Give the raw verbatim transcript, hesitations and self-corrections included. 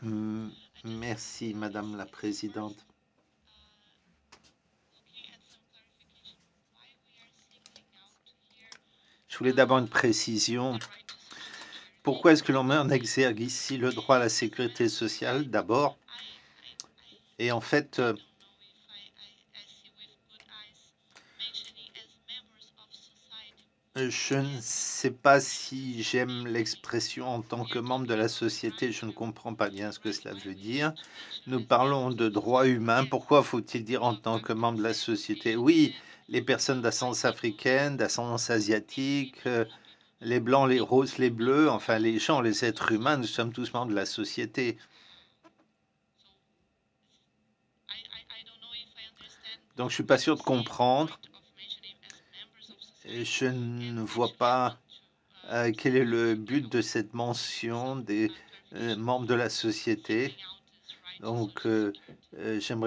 Hmm, Merci, Madame la Présidente. Je voulais d'abord une précision. Pourquoi est-ce que l'on met en exergue ici le droit à la sécurité sociale d'abord? Et en fait, euh, je ne sais pas si j'aime l'expression en tant que membre de la société, je ne comprends pas bien ce que cela veut dire. Nous parlons de droits humains, pourquoi faut-il dire en tant que membre de la société? Oui, les personnes d'ascendance africaine, d'ascendance asiatique, euh, les blancs, les roses, les bleus, enfin les gens, les êtres humains, nous sommes tous membres de la société. Donc je suis pas sûr de comprendre. Et je ne vois pas euh, quel est le but de cette mention des euh, membres de la société. Donc euh, euh, j'aimerais